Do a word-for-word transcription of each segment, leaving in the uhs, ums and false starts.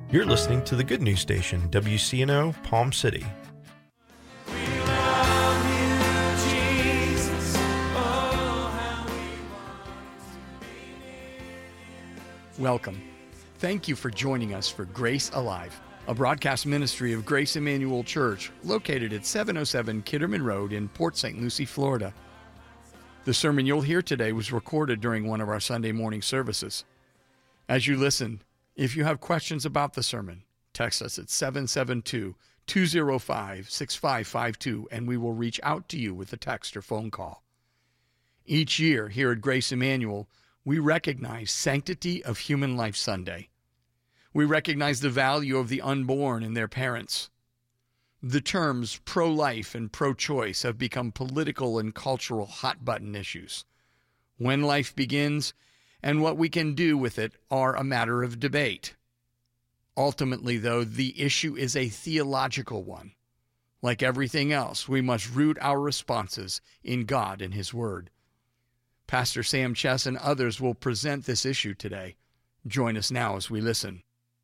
You're listening to the Good News Station, W C N O, Palm City. Welcome. Thank you for joining us for Grace Alive, a broadcast ministry of Grace Emmanuel Church located at seven oh seven Kitterman Road in Port Saint Lucie, Florida. The sermon you'll hear today was recorded during one of our Sunday morning services. As you listen, if you have questions about the sermon, text us at seven seven two, two oh five, six five five two and we will reach out to you with a text or phone call. Each year here at Grace Emmanuel, we recognize Sanctity of Human Life Sunday. We recognize the value of the unborn and their parents. The terms pro-life and pro-choice have become political and cultural hot-button issues. When life begins and what we can do with it are a matter of debate. Ultimately, though, the issue is a theological one. Like everything else, we must root our responses in God and His Word. Pastor Sam Chess and others will present this issue today. Join us now as we listen.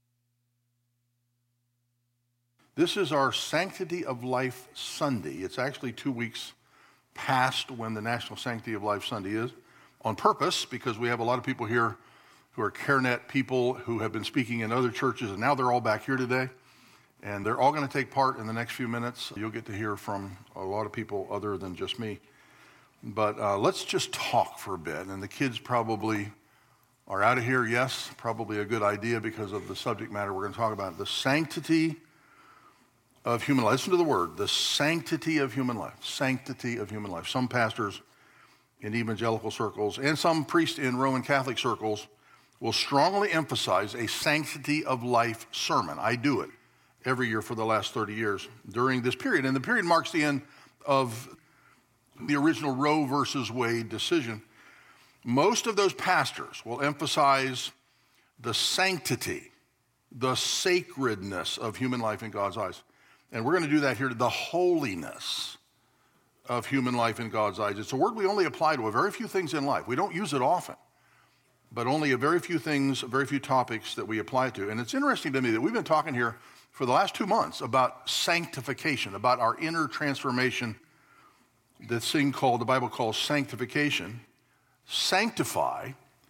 This is our Sanctity of Life Sunday. It's actually two weeks past when the National Sanctity of Life Sunday is, on purpose, because we have a lot of people here who are CareNet people who have been speaking in other churches, and now they're all back here today, and they're all going to take part in the next few minutes. You'll get to hear from a lot of people other than just me. But uh, let's just talk for a bit, and the kids probably are out of here, yes, probably a good idea because of the subject matter we're going to talk about, the sanctity of human life. Listen to the word, the sanctity of human life, sanctity of human life. Some pastors in evangelical circles and some priests in Roman Catholic circles will strongly emphasize a sanctity of life sermon. I do it every year for the last thirty years during this period. And the period marks the end of the original Roe versus Wade decision. Most of those pastors will emphasize the sanctity, the sacredness of human life in God's eyes. And we're going to do that here, the holiness of human life in God's eyes. It's a word we only apply to a very few things in life. We don't use it often, but only a very few things, very few topics that we apply it to. And it's interesting to me that we've been talking here for the last two months about sanctification, about our inner transformation, this thing called, the Bible calls sanctification. Sanctify,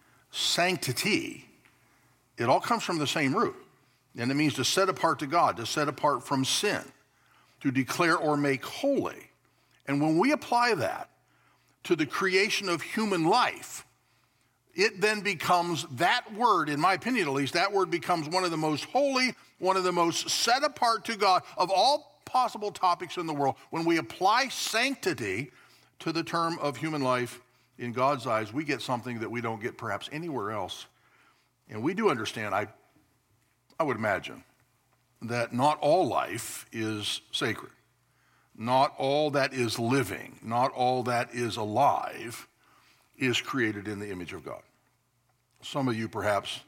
sanctity, it all comes from the same root. And it means to set apart to God, to set apart from sin, to declare or make holy. And when we apply that to the creation of human life, it then becomes, that word, in my opinion at least, that word becomes one of the most holy, one of the most set apart to God of all possible topics in the world. When we apply sanctity to the term of human life in God's eyes, we get something that we don't get perhaps anywhere else. And we do understand, I I would imagine, that not all life is sacred. Not all that is living, not all that is alive is created in the image of God. Some of you perhaps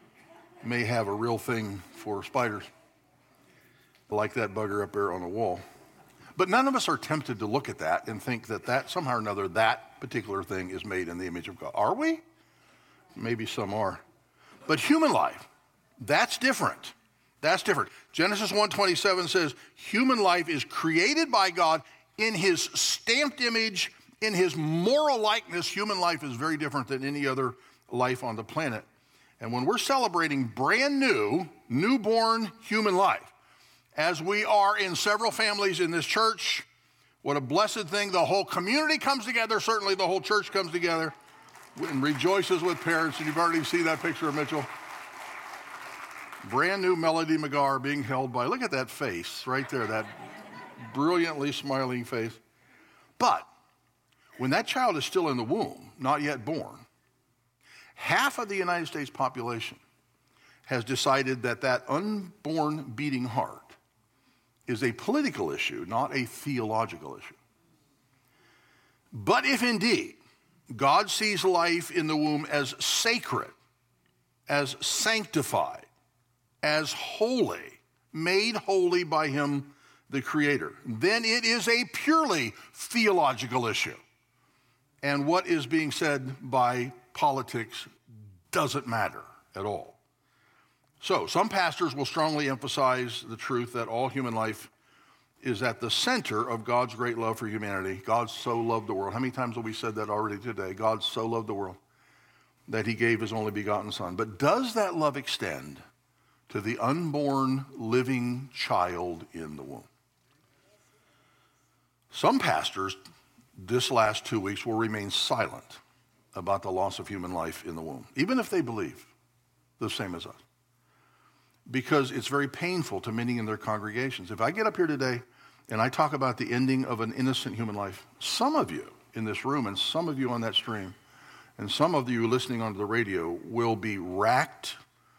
may have a real thing for spiders, like that bugger up there on the wall. But none of us are tempted to look at that and think that that somehow or another, that particular thing is made in the image of God. Are we? Maybe some are. But human life, that's different. That's different. Genesis one twenty-seven says, human life is created by God in His stamped image, in His moral likeness. Human life is very different than any other life on the planet. And when we're celebrating brand new, newborn human life, as we are in several families in this church, what a blessed thing. The whole community comes together. Certainly the whole church comes together and rejoices with parents. And you've already seen that picture of Mitchell. Brand new Melody McGar being held by, look at that face right there, that brilliantly smiling face. But when that child is still in the womb, not yet born, half of the United States population has decided that that unborn beating heart is a political issue, not a theological issue. But if indeed God sees life in the womb as sacred, as sanctified, as holy, made holy by Him, the Creator, then it is a purely theological issue. And what is being said by politics doesn't matter at all. So some pastors will strongly emphasize the truth that all human life is at the center of God's great love for humanity. God so loved the world. How many times have we said that already today? God so loved the world that he gave his only begotten son. But does that love extend to the unborn living child in the womb? Some pastors this last two weeks will remain silent about the loss of human life in the womb, even if they believe the same as us, because it's very painful to many in their congregations. If I get up here today and I talk about the ending of an innocent human life, some of you in this room and some of you on that stream and some of you listening onto the radio will be racked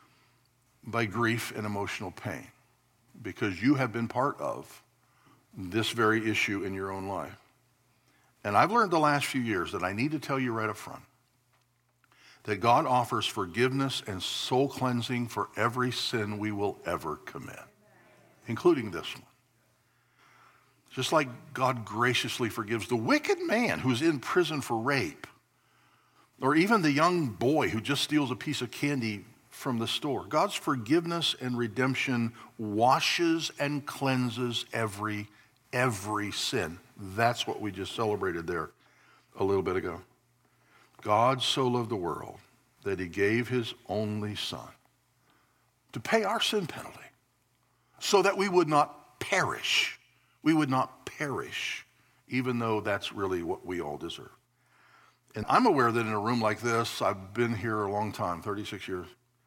by grief and emotional pain because you have been part of this very issue in your own life. And I've learned the last few years that I need to tell you right up front that God offers forgiveness and soul cleansing for every sin we will ever commit, including this one. Just like God graciously forgives the wicked man who's in prison for rape, or even the young boy who just steals a piece of candy from the store. God's forgiveness and redemption washes and cleanses every, every sin. That's what we just celebrated there a little bit ago. God so loved the world that he gave his only son to pay our sin penalty so that we would not perish. We would not perish, even though that's really what we all deserve. And I'm aware that in a room like this, I've been here a long time, thirty-six years,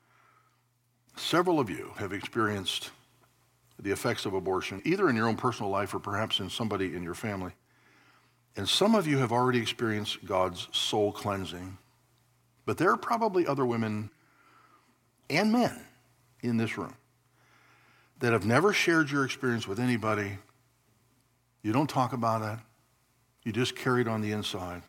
several of you have experienced the effects of abortion, either in your own personal life or perhaps in somebody in your family. And some of you have already experienced God's soul cleansing. But there are probably other women and men in this room that have never shared your experience with anybody. You don't talk about it. You just carry it on the inside.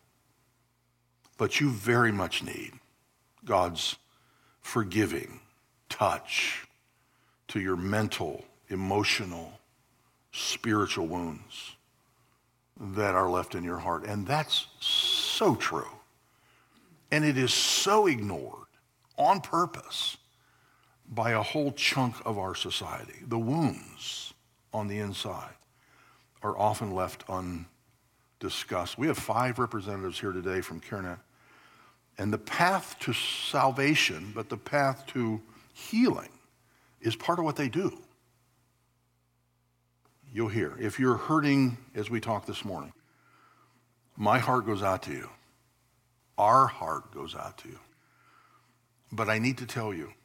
But you very much need God's forgiving touch to your mental, emotional, spiritual wounds that are left in your heart. And that's so true. And it is so ignored on purpose by a whole chunk of our society. The wounds on the inside are often left undiscussed. We have five representatives here today from CareNet. And the path to salvation, but the path to healing is part of what they do. You'll hear. If you're hurting as we talk this morning, my heart goes out to you. Our heart goes out to you. But I need to tell you,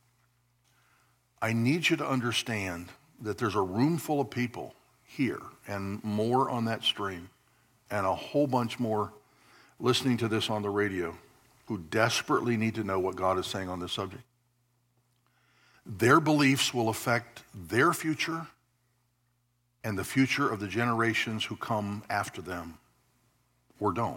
I need you to understand that there's a room full of people here and more on that stream and a whole bunch more listening to this on the radio who desperately need to know what God is saying on this subject. Their beliefs will affect their future and the future of the generations who come after them or don't.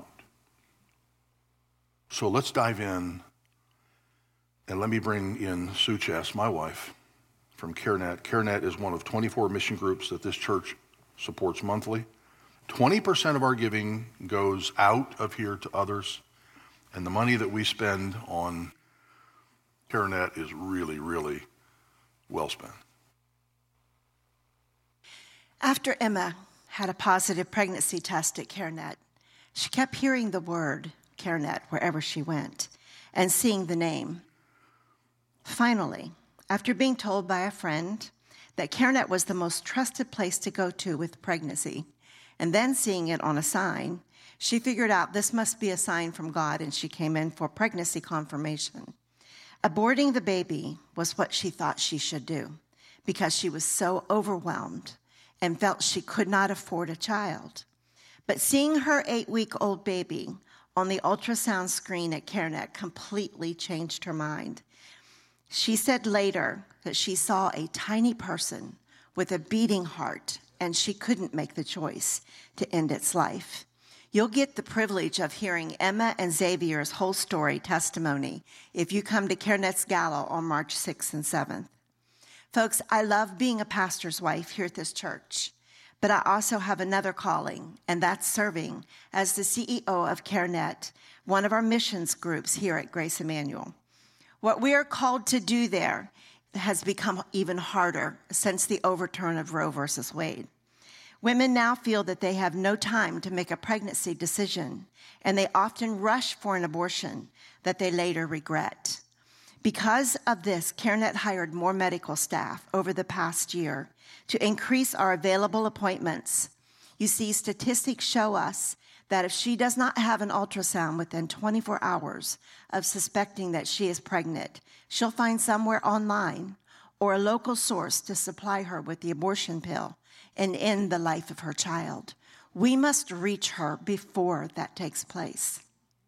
So let's dive in, and let me bring in Sue Chess, my wife, from CareNet. CareNet is one of twenty-four mission groups that this church supports monthly. twenty percent of our giving goes out of here to others, and the money that we spend on CareNet is really, really well spent. After Emma had a positive pregnancy test at CareNet, she kept hearing the word CareNet wherever she went and seeing the name. Finally, after being told by a friend that CareNet was the most trusted place to go to with pregnancy, and then seeing it on a sign, she figured out this must be a sign from God, and she came in for pregnancy confirmation. Aborting the baby was what she thought she should do because she was so overwhelmed and felt she could not afford a child. But seeing her eight-week-old baby on the ultrasound screen at CareNet completely changed her mind. She said later that she saw a tiny person with a beating heart, and she couldn't make the choice to end its life. You'll get the privilege of hearing Emma and Xavier's whole story testimony if you come to CareNet's Gala on March sixth and seventh. Folks, I love being a pastor's wife here at this church, but I also have another calling, and that's serving as the C E O of CareNet, one of our missions groups here at Grace Emmanuel. What we are called to do there has become even harder since the overturn of Roe versus Wade. Women now feel that they have no time to make a pregnancy decision, and they often rush for an abortion that they later regret. Because of this, CareNet hired more medical staff over the past year to increase our available appointments. You see, statistics show us that if she does not have an ultrasound within twenty-four hours of suspecting that she is pregnant, she'll find somewhere online or a local source to supply her with the abortion pill and end the life of her child. We must reach her before that takes place.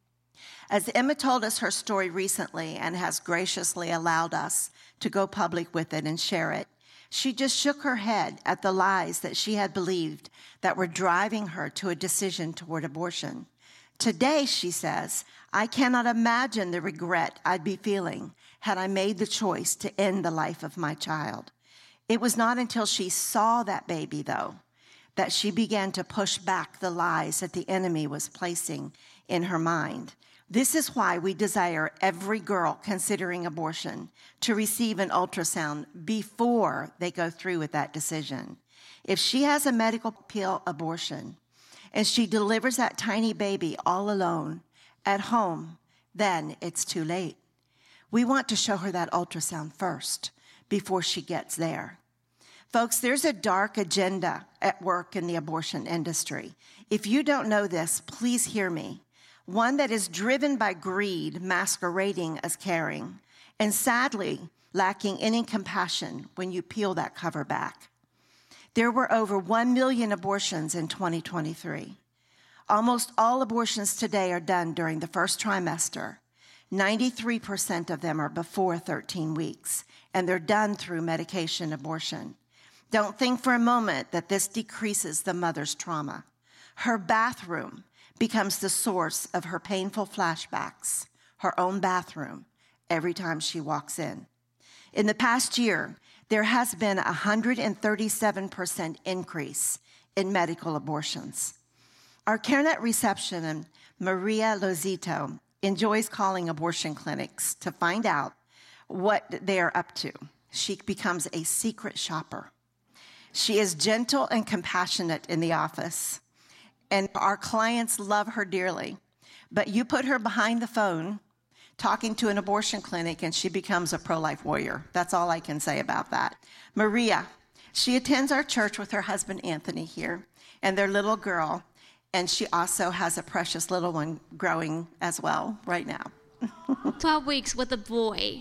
As Emma told us her story recently and has graciously allowed us to go public with it and share it, she just shook her head at the lies that she had believed that were driving her to a decision toward abortion. Today, she says, I cannot imagine the regret I'd be feeling had I made the choice to end the life of my child. It was not until she saw that baby, though, that she began to push back the lies that the enemy was placing in her mind. This is why we desire every girl considering abortion to receive an ultrasound before they go through with that decision. If she has a medical pill abortion and she delivers that tiny baby all alone at home, then it's too late. We want to show her that ultrasound first before she gets there. Folks, there's a dark agenda at work in the abortion industry. If you don't know this, please hear me. One that is driven by greed, masquerading as caring, and sadly, lacking any compassion when you peel that cover back. There were over one million abortions in twenty twenty-three. Almost all abortions today are done during the first trimester. ninety-three percent of them are before thirteen weeks, and they're done through medication abortion. Don't think for a moment that this decreases the mother's trauma. Her bathroom becomes the source of her painful flashbacks, her own bathroom, every time she walks in. In the past year, there has been a one hundred thirty-seven percent increase in medical abortions. Our CareNet receptionist, Maria Lozito, enjoys calling abortion clinics to find out what they are up to. She becomes a secret shopper. She is gentle and compassionate in the office, and our clients love her dearly. But you put her behind the phone talking to an abortion clinic and she becomes a pro-life warrior. That's all I can say about that. Maria, she attends our church with her husband Anthony here and their little girl, and she also has a precious little one growing as well right now. twelve weeks with a boy.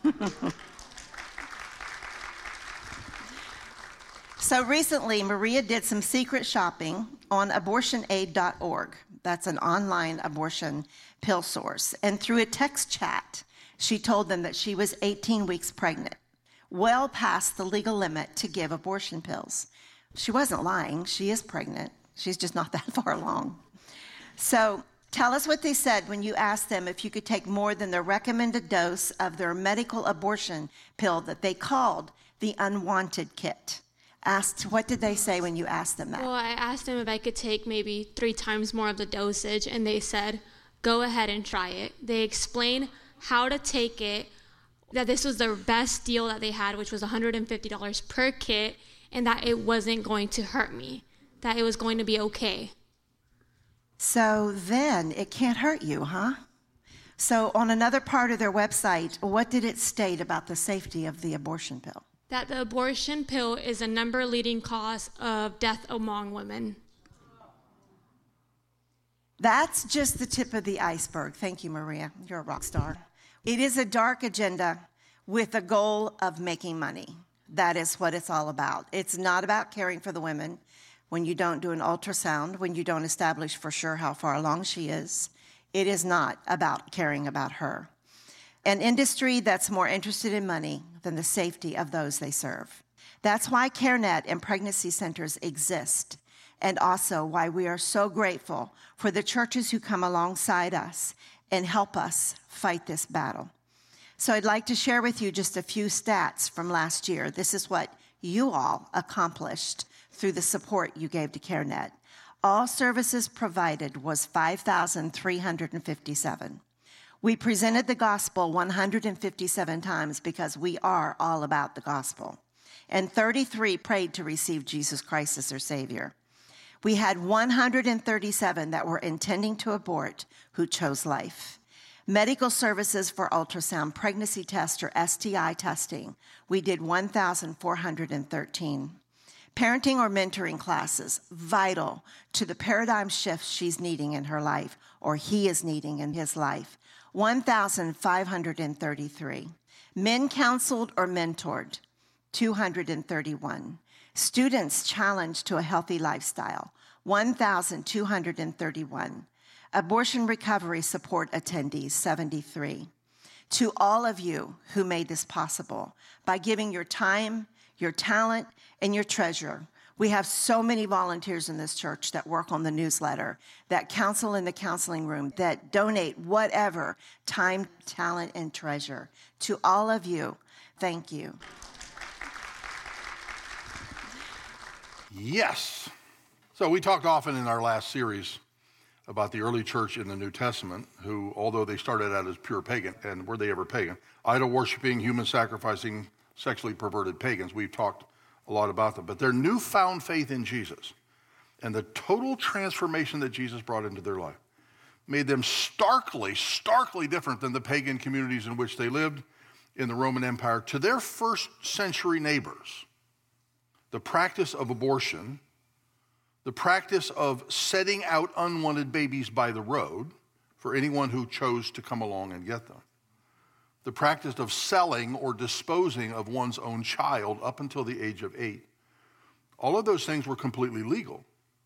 So recently, Maria did some secret shopping on abortion aid dot org. That's an online abortion pill source. And through a text chat, she told them that she was eighteen weeks pregnant, well past the legal limit to give abortion pills. She wasn't lying. She is pregnant. She's just not that far along. So tell us what they said when you asked them if you could take more than the recommended dose of their medical abortion pill that they called the unwanted kit. Asked, what did they say when you asked them that? Well, I asked them if I could take maybe three times more of the dosage, and they said, go ahead and try it. They explained how to take it, that this was the best deal that they had, which was one hundred fifty dollars per kit, and that it wasn't going to hurt me, that it was going to be okay. So then it can't hurt you, huh? So on another part of their website, what did it state about the safety of the abortion pill? That the abortion pill is a number leading cause of death among women. That's just the tip of the iceberg. Thank you, Maria. You're a rock star. It is a dark agenda with a goal of making money. That is what it's all about. It's not about caring for the women when you don't do an ultrasound, when you don't establish for sure how far along she is. It is not about caring about her. An industry that's more interested in money than the safety of those they serve. That's why CareNet and pregnancy centers exist, and also why we are so grateful for the churches who come alongside us and help us fight this battle. So I'd like to share with you just a few stats from last year. This is what you all accomplished through the support you gave to CareNet. All services provided was five thousand three hundred fifty-seven. We presented the gospel one hundred fifty-seven times because we are all about the gospel. And thirty-three prayed to receive Jesus Christ as their Savior. We had one hundred thirty-seven that were intending to abort who chose life. Medical services for ultrasound, pregnancy test, or S T I testing, we did one thousand four hundred thirteen. Parenting or mentoring classes, vital to the paradigm shift she's needing in her life, or he is needing in his life, one thousand five hundred thirty-three. Men counseled or mentored, two hundred thirty-one. Students challenged to a healthy lifestyle, one thousand two hundred thirty-one. Abortion recovery support attendees, seventy-three. To all of you who made this possible by giving your time, your talent, and your treasure. We have so many volunteers in this church that work on the newsletter, that counsel in the counseling room, that donate whatever, time, talent, and treasure. To all of you, thank you. Yes. So we talked often in our last series about the early church in the New Testament, who, although they started out as pure pagan, and were they ever pagan, idol-worshiping, human-sacrificing, sexually perverted pagans, we've talked a lot about them, but their newfound faith in Jesus and the total transformation that Jesus brought into their life made them starkly, starkly different than the pagan communities in which they lived in the Roman Empire. To their first century neighbors, the practice of abortion, the practice of setting out unwanted babies by the road for anyone who chose to come along and get them, the practice of selling or disposing of one's own child up until the age of eight. All of those things were completely legal.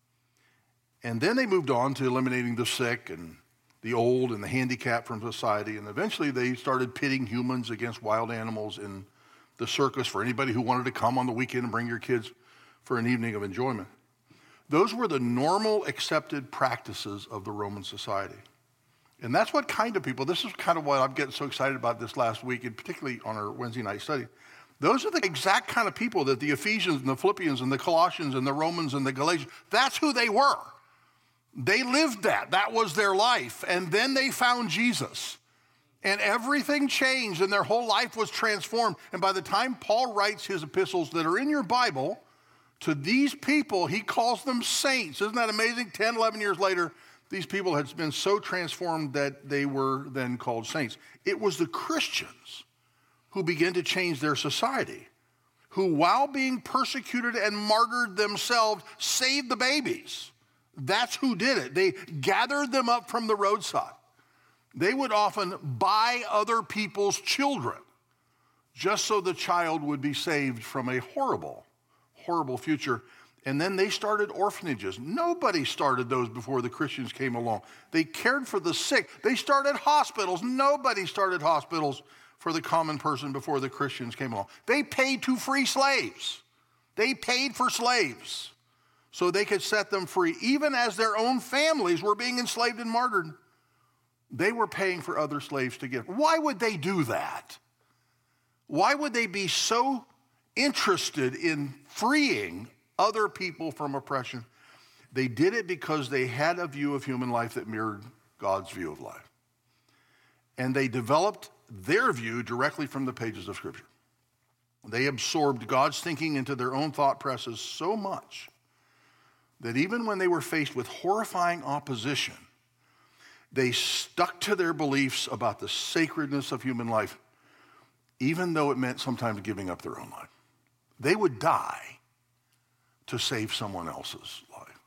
And then they moved on to eliminating the sick and the old and the handicapped from society. And eventually they started pitting humans against wild animals in the circus for anybody who wanted to come on the weekend and bring your kids for an evening of enjoyment. Those were the normal accepted practices of the Roman society. And that's what kind of people, this is kind of what I'm getting so excited about this last week, and particularly on our Wednesday night study. Those are the exact kind of people that the Ephesians and the Philippians and the Colossians and the Romans and the Galatians, that's who they were. They lived that. That was their life. And then they found Jesus. And everything changed and their whole life was transformed. And by the time Paul writes his epistles that are in your Bible, to these people, he calls them saints. Isn't that amazing? ten, eleven years later, these people had been so transformed that they were then called saints. It was the Christians who began to change their society, who while being persecuted and martyred themselves, saved the babies. That's who did it. They gathered them up from the roadside. They would often buy other people's children just so the child would be saved from a horrible, horrible future. And then they started orphanages. Nobody started those before the Christians came along. They cared for the sick. They started hospitals. Nobody started hospitals for the common person before the Christians came along. They paid to free slaves. They paid for slaves so they could set them free. Even as their own families were being enslaved and martyred, they were paying for other slaves to get. Why would they do that? Why would they be so interested in freeing other people from oppression? They did it because they had a view of human life that mirrored God's view of life. And they developed their view directly from the pages of Scripture. They absorbed God's thinking into their own thought presses so much that even when they were faced with horrifying opposition, they stuck to their beliefs about the sacredness of human life, even though it meant sometimes giving up their own life. They would die to save someone else's life.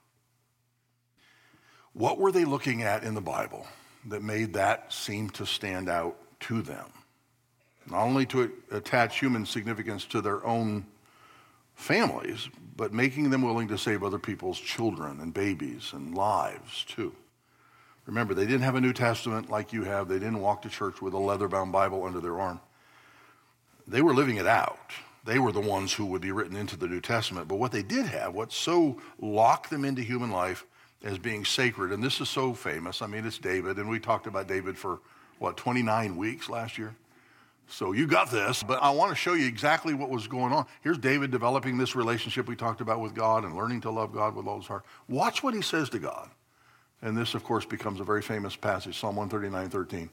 What were they looking at in the Bible that made that seem to stand out to them? Not only to attach human significance to their own families, but making them willing to save other people's children and babies and lives too. Remember, they didn't have a New Testament like you have. They didn't walk to church with a leather-bound Bible under their arm. They were living it out. They were the ones who would be written into the New Testament. But what they did have, what so locked them into human life as being sacred, and this is so famous. I mean, it's David, and we talked about David for, what, twenty-nine weeks last year? So you got this, but I want to show you exactly what was going on. Here's David developing this relationship we talked about with God and learning to love God with all his heart. Watch what he says to God. And this, of course, becomes a very famous passage, Psalm one thirty-nine, thirteen.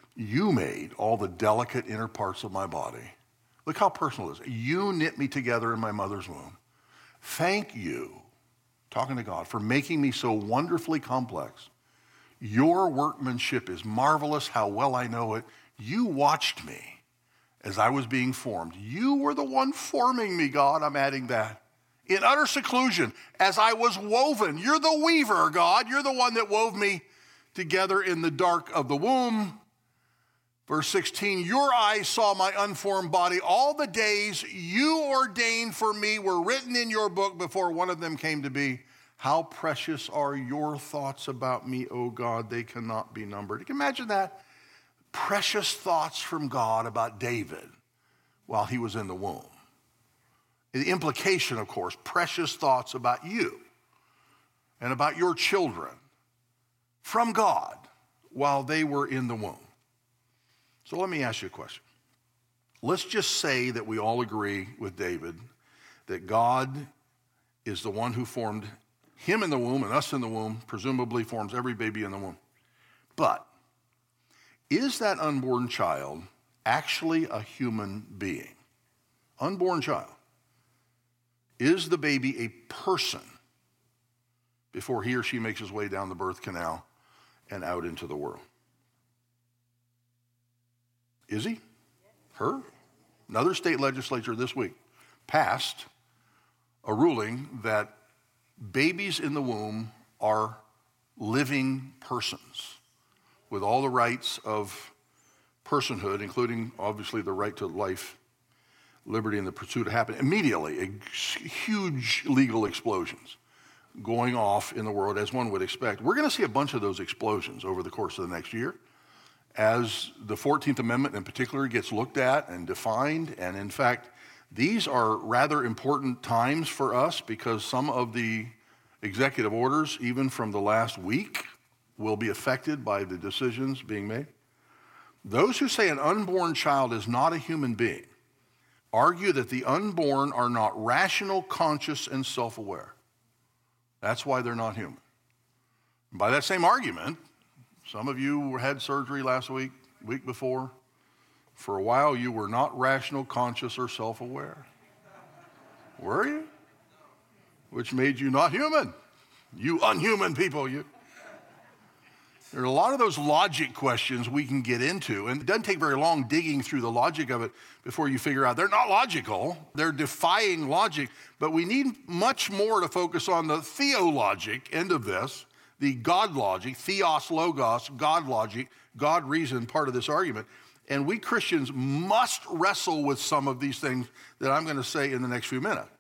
You made all the delicate inner parts of my body. Look how personal it is. You knit me together in my mother's womb. Thank you, talking to God, for making me so wonderfully complex. Your workmanship is marvelous, how well I know it. You watched me as I was being formed. You were the one forming me, God. I'm adding that. In utter seclusion, as I was woven. You're the weaver, God. You're the one that wove me together in the dark of the womb. Verse sixteen, your eyes saw my unformed body. All the days you ordained for me were written in your book before one of them came to be. How precious are your thoughts about me, O God. They cannot be numbered. You can imagine that. Precious thoughts from God about David while he was in the womb. The implication, of course, precious thoughts about you and about your children from God while they were in the womb. So let me ask you a question. Let's just say that we all agree with David that God is the one who formed him in the womb and us in the womb, presumably forms every baby in the womb. But is that unborn child actually a human being? Unborn child. Is the baby a person before he or she makes his way down the birth canal and out into the world? Is he? Her? Another state legislature this week passed a ruling that babies in the womb are living persons with all the rights of personhood, including obviously the right to life, liberty, and the pursuit of happiness. Immediately, a huge legal explosions going off in the world, as one would expect. We're going to see a bunch of those explosions over the course of the next year as the fourteenth Amendment in particular gets looked at and defined. And in fact, these are rather important times for us because some of the executive orders, even from the last week, will be affected by the decisions being made. Those who say an unborn child is not a human being argue that the unborn are not rational, conscious, and self-aware. That's why they're not human. By that same argument, some of you had surgery last week, week before. For a while, you were not rational, conscious, or self-aware. Were you? Which made you not human. You unhuman people, you. There are a lot of those logic questions we can get into, and it doesn't take very long digging through the logic of it before you figure out they're not logical. They're defying logic, but we need much more to focus on the theologic end of this, the God logic, theos logos, God logic, God reason part of this argument. And we Christians must wrestle with some of these things that I'm going to say in the next few minutes.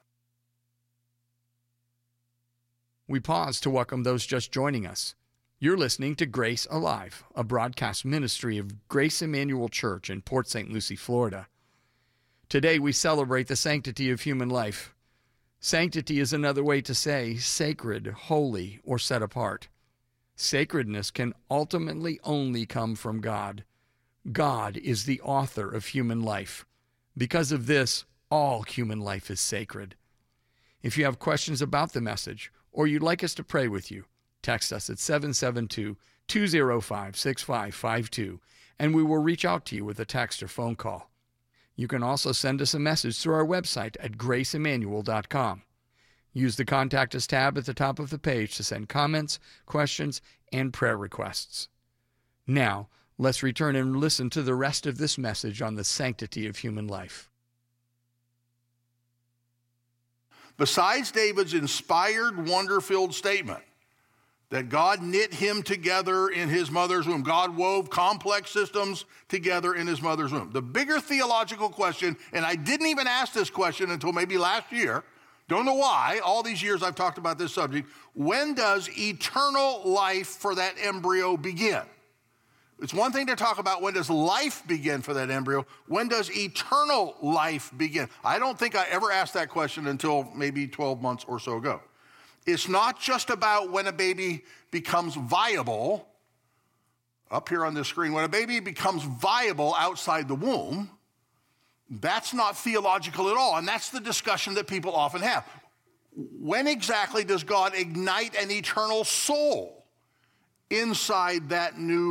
We pause to welcome those just joining us. You're listening to Grace Alive, a broadcast ministry of Grace Emmanuel Church in Port Saint Lucie, Florida. Today we celebrate the sanctity of human life. Sanctity is another way to say sacred, holy, or set apart. Sacredness can ultimately only come from God. God is the author of human life. Because of this, all human life is sacred. If you have questions about the message, or you'd like us to pray with you, text us at seven seven two, two zero five, six five five two, and we will reach out to you with a text or phone call. You can also send us a message through our website at grace emmanuel dot com. Use the Contact Us tab at the top of the page to send comments, questions, and prayer requests. Now, let's return and listen to the rest of this message on the sanctity of human life. Besides David's inspired, wonder-filled statement that God knit him together in his mother's womb, God wove complex systems together in his mother's womb. The bigger theological question, and I didn't even ask this question until maybe last year, don't know why, all these years I've talked about this subject, when does eternal life for that embryo begin? It's one thing to talk about when does life begin for that embryo. When does eternal life begin? I don't think I ever asked that question until maybe twelve months or so ago. It's not just about when a baby becomes viable. Up here on this screen, when a baby becomes viable outside the womb, that's not theological at all, and that's the discussion that people often have. When exactly does God ignite an eternal soul inside that new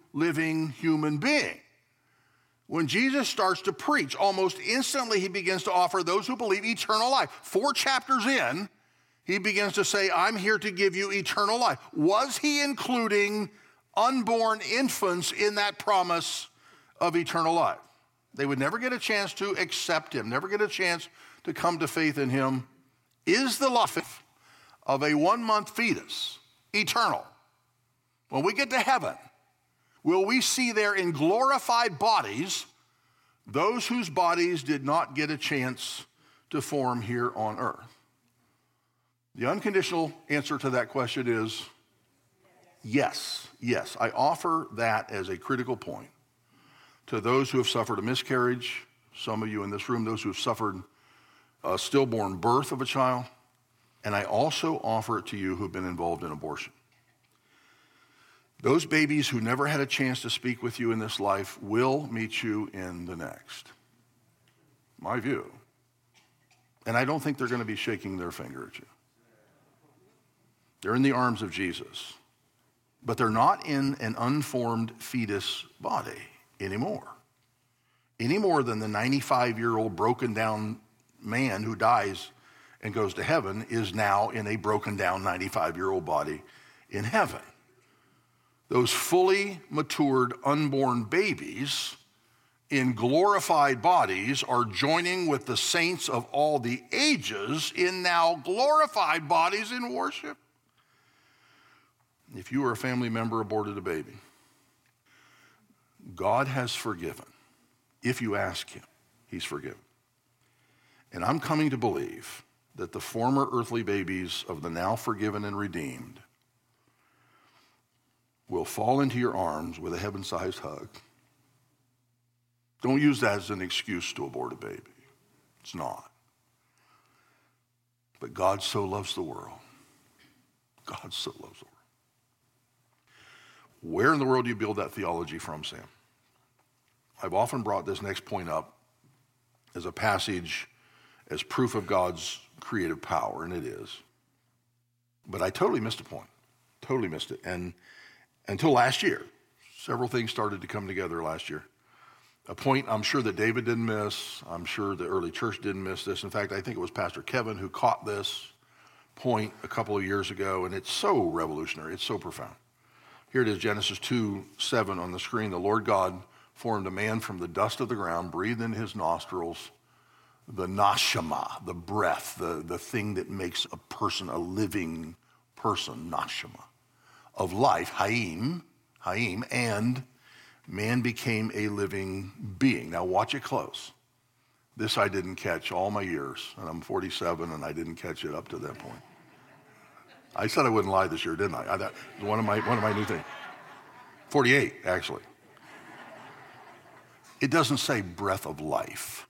living human being. When Jesus starts to preach, almost instantly he begins to offer those who believe eternal life. Four chapters in, he begins to say, I'm here to give you eternal life. Was he including unborn infants in that promise of eternal life? They would never get a chance to accept him, never get a chance to come to faith in him. Is the life of a one-month fetus eternal? When we get to heaven, will we see there in glorified bodies those whose bodies did not get a chance to form here on earth? The unconditional answer to that question is yes, yes. I offer that as a critical point to those who have suffered a miscarriage, some of you in this room, those who have suffered a stillborn birth of a child, and I also offer it to you who have been involved in abortion. Those babies who never had a chance to speak with you in this life will meet you in the next. My view. And I don't think they're going to be shaking their finger at you. They're in the arms of Jesus. But they're not in an unformed fetus body anymore. Any more than the ninety-five-year-old broken down man who dies and goes to heaven is now in a broken down ninety-five-year-old body in heaven. Those fully matured unborn babies in glorified bodies are joining with the saints of all the ages in now glorified bodies in worship. If you or a family member aborted a baby, God has forgiven. If you ask him, he's forgiven. And I'm coming to believe that the former earthly babies of the now forgiven and redeemed will fall into your arms with a heaven-sized hug. Don't use that as an excuse to abort a baby. It's not. But God so loves the world. God so loves the world. Where in the world do you build that theology from, Sam? I've often brought this next point up as a passage as proof of God's creative power, and it is. But I totally missed a point. Totally missed it. And until last year, several things started to come together last year. A point I'm sure that David didn't miss. I'm sure the early church didn't miss this. In fact, I think it was Pastor Kevin who caught this point a couple of years ago, and it's so revolutionary. It's so profound. Here it is, Genesis two seven on the screen. The Lord God formed a man from the dust of the ground, breathed in his nostrils the nashama, the breath, the, the thing that makes a person a living person, nashama, of life, Haim, Haim, and man became a living being. Now watch it close. This I didn't catch all my years, and I'm forty-seven, and I didn't catch it up to that point. I said I wouldn't lie this year, didn't I? I that was one of my one of my new things. forty-eight, actually. It doesn't say breath of life.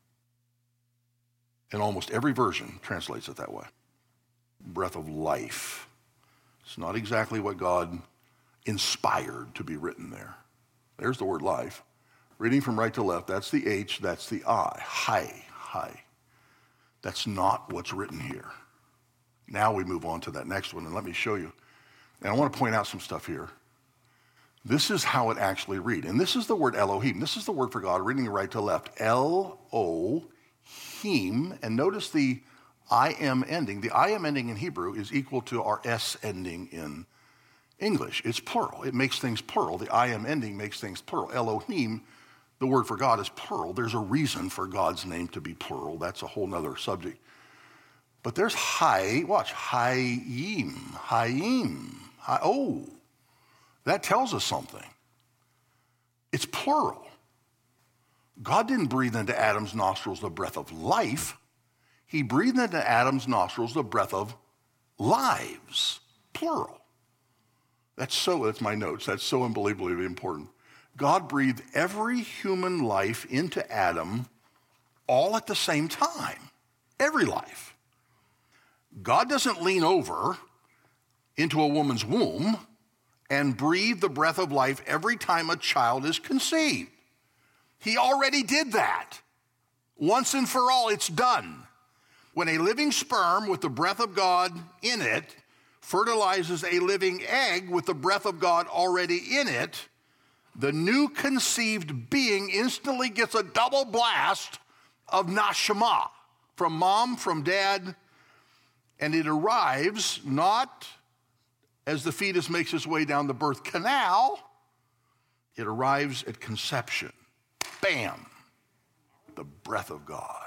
And almost every version translates it that way. Breath of life. It's not exactly what God inspired to be written there. There's the word life. Reading from right to left, that's the H, that's the I. Hi, hi. That's not what's written here. Now we move on to that next one, and let me show you. And I want to point out some stuff here. This is how it actually reads. And this is the word Elohim. This is the word for God, reading right to left. L-O-Him. And notice the I am ending. The I am ending in Hebrew is equal to our S ending in English. It's plural. It makes things plural. The I am ending makes things plural. Elohim, the word for God, is plural. There's a reason for God's name to be plural. That's a whole nother subject. But there's Hai, watch, Hayim, Hayim. Hi, oh, that tells us something. It's plural. God didn't breathe into Adam's nostrils the breath of life. He breathed into Adam's nostrils the breath of lives, plural. That's so, that's my notes, that's so unbelievably important. God breathed every human life into Adam all at the same time, every life. God doesn't lean over into a woman's womb and breathe the breath of life every time a child is conceived. He already did that. Once and for all, it's done. When a living sperm with the breath of God in it fertilizes a living egg with the breath of God already in it, the new conceived being instantly gets a double blast of nashama from mom, from dad, and it arrives not as the fetus makes its way down the birth canal, it arrives at conception. Bam! The breath of God.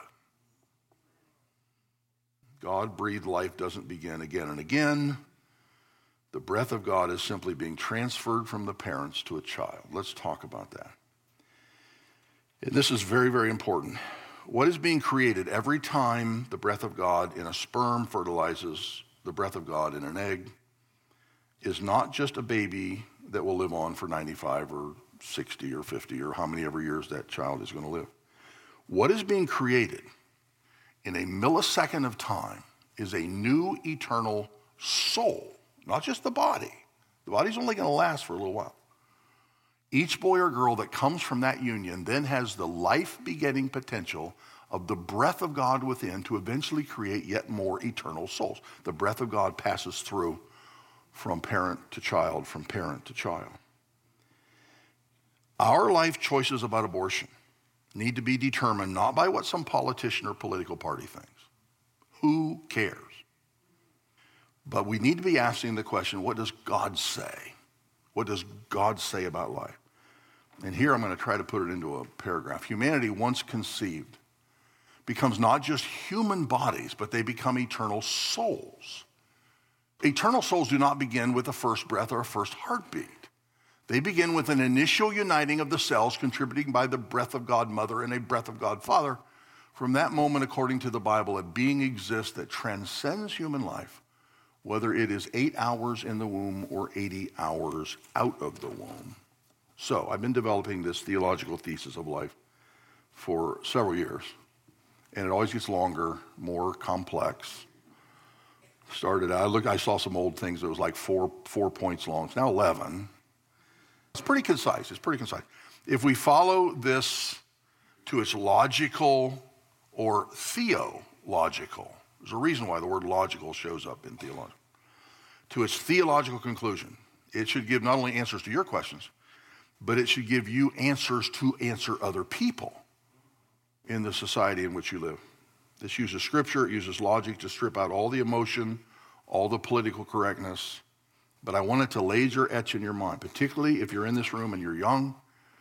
God breathed life doesn't begin again and again. The breath of God is simply being transferred from the parents to a child. Let's talk about that. And this is very, very important. What is being created every time the breath of God in a sperm fertilizes the breath of God in an egg is not just a baby that will live on for ninety-five or sixty or fifty or how many ever years that child is going to live. What is being created in a millisecond of time is a new eternal soul, not just the body. The body's only going to last for a little while. Each boy or girl that comes from that union then has the life-begetting potential of the breath of God within to eventually create yet more eternal souls. The breath of God passes through from parent to child, from parent to child. Our life choices about abortion need to be determined not by what some politician or political party thinks. Who cares? But we need to be asking the question, what does God say? What does God say about life? And here I'm going to try to put it into a paragraph. Humanity, once conceived, becomes not just human bodies, but they become eternal souls. Eternal souls do not begin with a first breath or a first heartbeat. They begin with an initial uniting of the cells contributing by the breath of God Mother and a breath of God Father. From that moment, according to the Bible, a being exists that transcends human life, whether it is eight hours in the womb or eighty hours out of the womb. So I've been developing this theological thesis of life for several years, and it always gets longer, more complex. Started, I looked, I saw some old things that was like four, four points long. It's now eleven. It's pretty concise. It's pretty concise. If we follow this to its logical or theological, there's a reason why the word logical shows up in theological. To its theological conclusion, it should give not only answers to your questions, but it should give you answers to answer other people in the society in which you live. This uses scripture, it uses logic to strip out all the emotion, all the political correctness. But I want it to laser etch in your mind, particularly if you're in this room and you're young,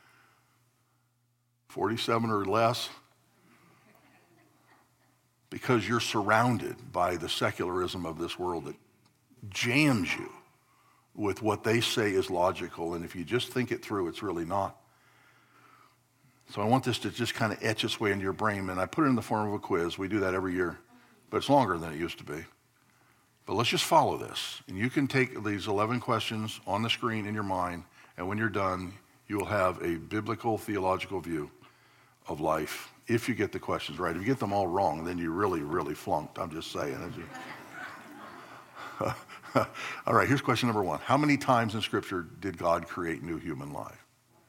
forty-seven or less, because you're surrounded by the secularism of this world that jams you with what they say is logical, and if you just think it through, it's really not. So I want this to just kind of etch its way into your brain, and I put it in the form of a quiz. We do that every year, but it's longer than it used to be. But let's just follow this, and you can take these eleven questions on the screen in your mind, and when you're done, you will have a biblical, theological view of life if you get the questions right. If you get them all wrong, then you really, really flunked. I'm just saying. All right, here's question number one. How many times in Scripture did God create new human life?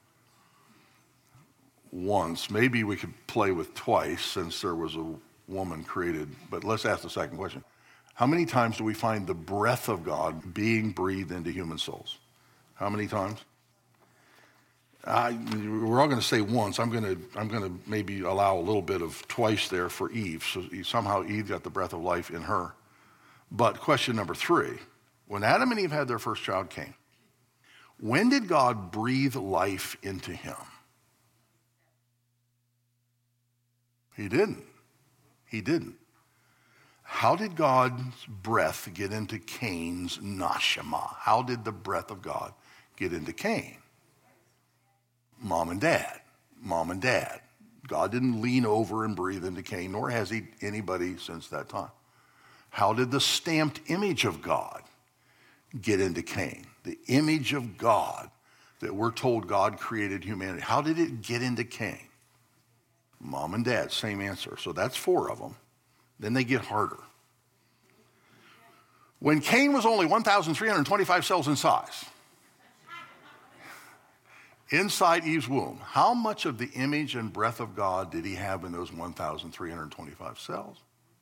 Once. Maybe we could play with twice since there was a woman created, but let's ask the second question. How many times do we find the breath of God being breathed into human souls? How many times? I, we're all going to say once. I'm going to I'm going to maybe allow a little bit of twice there for Eve. So somehow Eve got the breath of life in her. But question number three, when Adam and Eve had their first child, Cain, when did God breathe life into him? He didn't. He didn't. How did God's breath get into Cain's nashama? How did the breath of God get into Cain? Mom and dad. Mom and dad. God didn't lean over and breathe into Cain, nor has he anybody since that time. How did the stamped image of God get into Cain? The image of God that we're told God created humanity. How did it get into Cain? Mom and dad, same answer. So that's four of them. Then they get harder. When Cain was only one thousand three hundred twenty-five cells in size, inside Eve's womb, how much of the image and breath of God did he have in those one thousand three hundred twenty-five cells?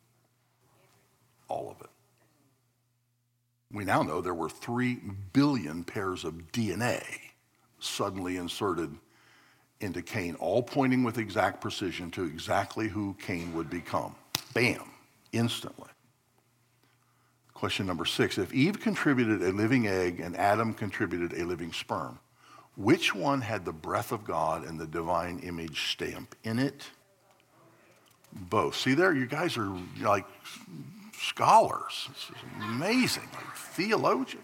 All of it. We now know there were three billion pairs of D N A suddenly inserted into Cain, all pointing with exact precision to exactly who Cain would become. Bam, instantly. Question number six, if Eve contributed a living egg and Adam contributed a living sperm, which one had the breath of God and the divine image stamp in it? Both. See there, you guys are like scholars. This is amazing, like theologians.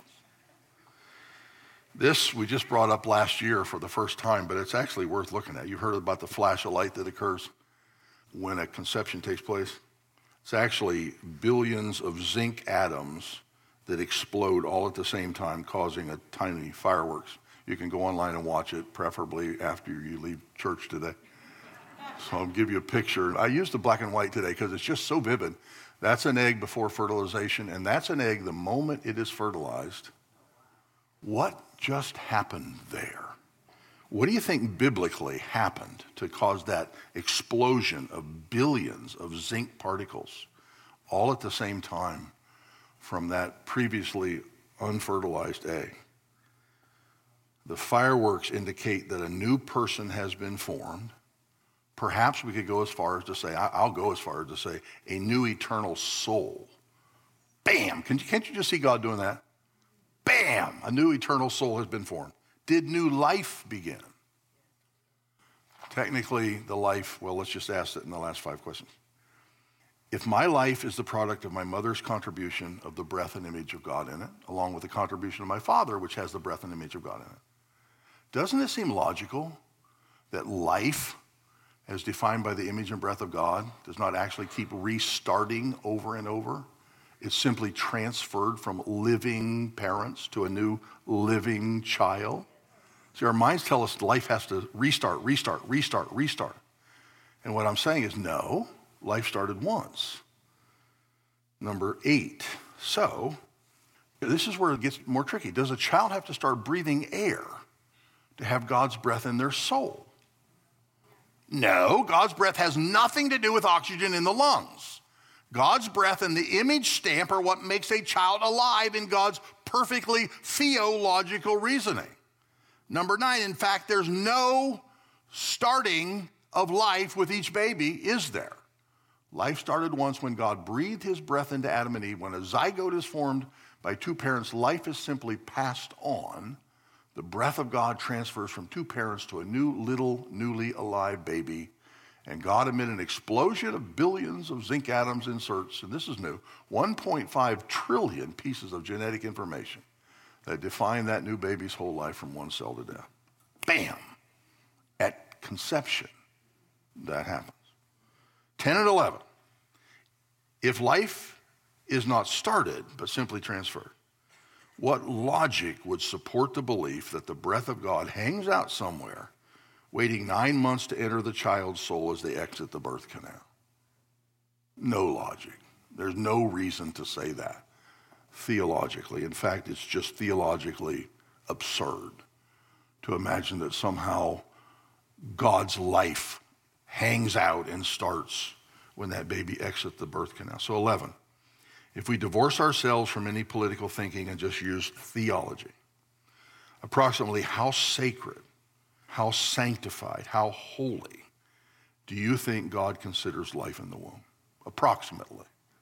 This we just brought up last year for the first time, but it's actually worth looking at. You've heard about the flash of light that occurs when a conception takes place. It's actually billions of zinc atoms that explode all at the same time, causing a tiny fireworks. You can go online and watch it, preferably after you leave church today. So I'll give you a picture. I used the black and white today because it's just so vivid. That's an egg before fertilization, and that's an egg the moment it is fertilized. What just happened there? What do you think biblically happened to cause that explosion of billions of zinc particles all at the same time from that previously unfertilized egg? The fireworks indicate that a new person has been formed. Perhaps we could go as far as to say, I'll go as far as to say, a new eternal soul. Bam! Can't you, can't you just see God doing that? Bam! A new eternal soul has been formed. Did new life begin? Technically, the life, well, let's just ask it in the last five questions. If my life is the product of my mother's contribution of the breath and image of God in it, along with the contribution of my father, which has the breath and image of God in it, doesn't it seem logical that life, as defined by the image and breath of God, does not actually keep restarting over and over? It's simply transferred from living parents to a new living child. See, our minds tell us life has to restart, restart, restart, restart. And what I'm saying is no, life started once. Number eight. So, this is where it gets more tricky. Does a child have to start breathing air to have God's breath in their soul? No, God's breath has nothing to do with oxygen in the lungs. God's breath and the image stamp are what makes a child alive in God's perfectly theological reasoning. Number nine, in fact, there's no starting of life with each baby, is there? Life started once when God breathed his breath into Adam and Eve. When a zygote is formed by two parents, life is simply passed on. The breath of God transfers from two parents to a new little, newly alive baby. And God, amid an explosion of billions of zinc atoms, inserts, and this is new, one point five trillion pieces of genetic information that define that new baby's whole life from one cell to death. Bam! At conception, that happens. ten and eleven. If life is not started, but simply transferred, what logic would support the belief that the breath of God hangs out somewhere, waiting nine months to enter the child's soul as they exit the birth canal? No logic. There's no reason to say that theologically. In fact, it's just theologically absurd to imagine that somehow God's life hangs out and starts when that baby exits the birth canal. So eleven, if we divorce ourselves from any political thinking and just use theology, approximately how sacred, how sanctified, how holy do you think God considers life in the womb? Approximately.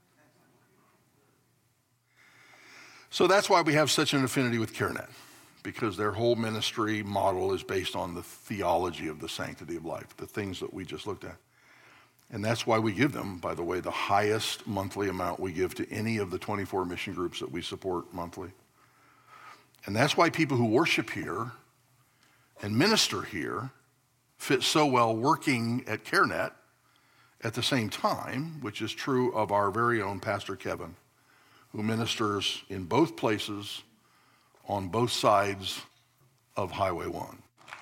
So that's why we have such an affinity with CareNet, because their whole ministry model is based on the theology of the sanctity of life, the things that we just looked at. And that's why we give them, by the way, the highest monthly amount we give to any of the twenty-four mission groups that we support monthly. And that's why people who worship here and minister here fit so well working at CareNet at the same time, which is true of our very own Pastor Kevin, who ministers in both places on both sides of Highway one.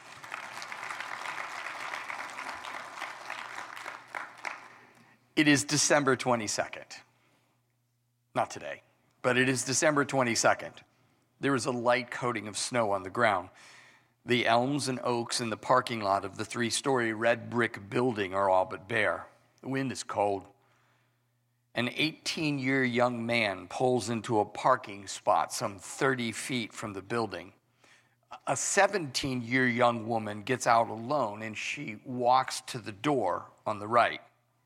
It is December twenty-second. Not today, but it is December twenty-second. There is a light coating of snow on the ground. The elms and oaks in the parking lot of the three-story red brick building are all but bare. The wind is cold. An eighteen-year young man pulls into a parking spot some thirty feet from the building. A seventeen-year young woman gets out alone, and she walks to the door on the right.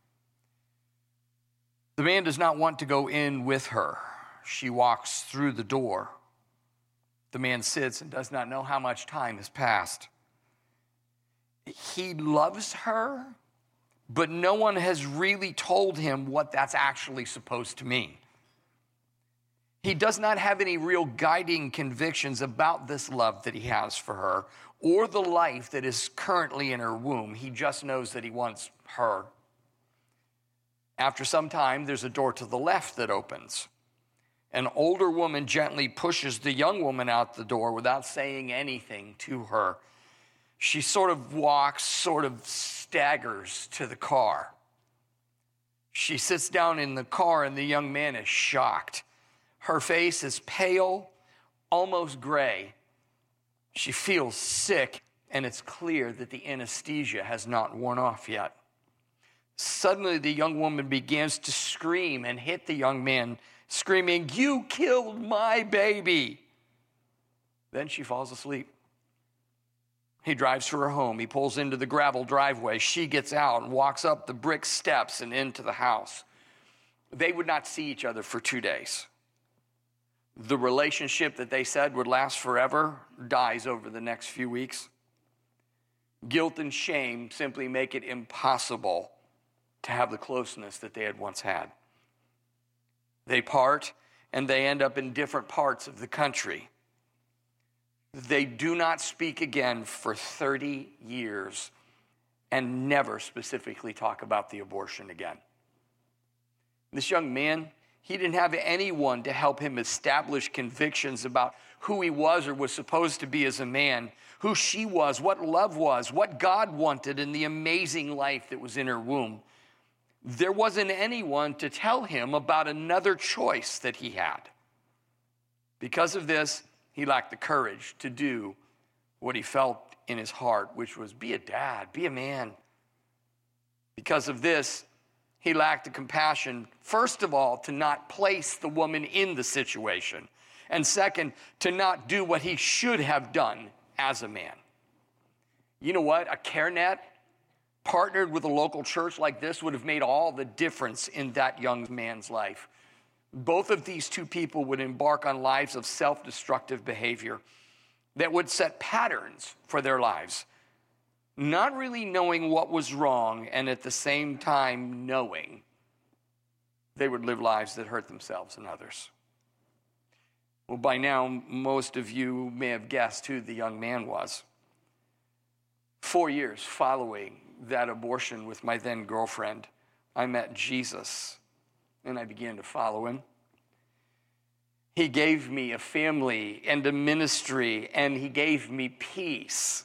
The man does not want to go in with her. She walks through the door. The man sits and does not know how much time has passed. He loves her, but no one has really told him what that's actually supposed to mean. He does not have any real guiding convictions about this love that he has for her or the life that is currently in her womb. He just knows that he wants her. After some time, there's a door to the left that opens. An older woman gently pushes the young woman out the door without saying anything to her. She sort of walks, sort of staggers to the car. She sits down in the car, and the young man is shocked. Her face is pale, almost gray. She feels sick, and it's clear that the anesthesia has not worn off yet. Suddenly, the young woman begins to scream and hit the young man, screaming, "You killed my baby!" Then she falls asleep. He drives to her home. He pulls into the gravel driveway. She gets out and walks up the brick steps and into the house. They would not see each other for two days. The relationship that they said would last forever dies over the next few weeks. Guilt and shame simply make it impossible to have the closeness that they had once had. They part, and they end up in different parts of the country. They do not speak again for thirty years and never specifically talk about the abortion again. This young man, he didn't have anyone to help him establish convictions about who he was or was supposed to be as a man, who she was, what love was, what God wanted, and the amazing life that was in her womb. There wasn't anyone to tell him about another choice that he had. Because of this, he lacked the courage to do what he felt in his heart, which was be a dad, be a man. Because of this, he lacked the compassion, first of all, to not place the woman in the situation, and second, to not do what he should have done as a man. You know what? A CareNet partnered with a local church like this would have made all the difference in that young man's life. Both of these two people would embark on lives of self-destructive behavior that would set patterns for their lives, not really knowing what was wrong, and at the same time knowing they would live lives that hurt themselves and others. Well, by now, most of you may have guessed who the young man was. Four years following that abortion with my then girlfriend, I met Jesus, and I began to follow him. He gave me a family and a ministry, and he gave me peace.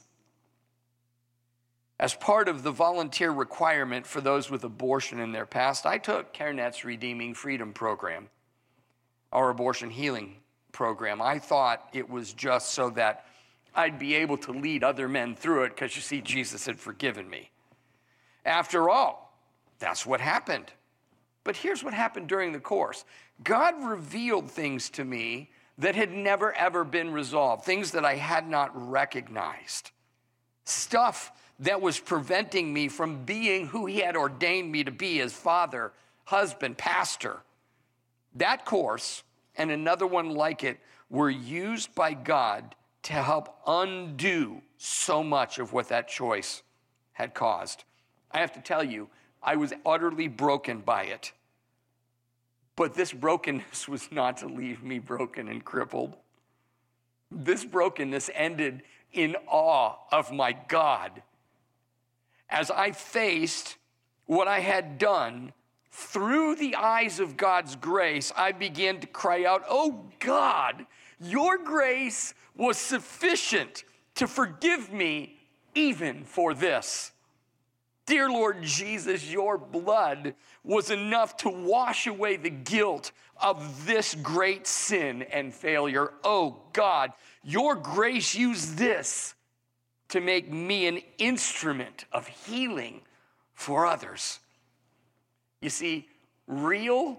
As part of the volunteer requirement for those with abortion in their past, I took CareNet's Redeeming Freedom program, our abortion healing program. I thought it was just so that I'd be able to lead other men through it because, you see, Jesus had forgiven me. After all, that's what happened. But here's what happened during the course. God revealed things to me that had never, ever been resolved, things that I had not recognized, stuff that was preventing me from being who he had ordained me to be as father, husband, pastor. That course and another one like it were used by God to help undo so much of what that choice had caused. I have to tell you, I was utterly broken by it. But this brokenness was not to leave me broken and crippled. This brokenness ended in awe of my God. As I faced what I had done, through the eyes of God's grace, I began to cry out, "Oh God, your grace was sufficient to forgive me even for this. Dear Lord Jesus, your blood was enough to wash away the guilt of this great sin and failure. Oh God, your grace used this to make me an instrument of healing for others." You see, real,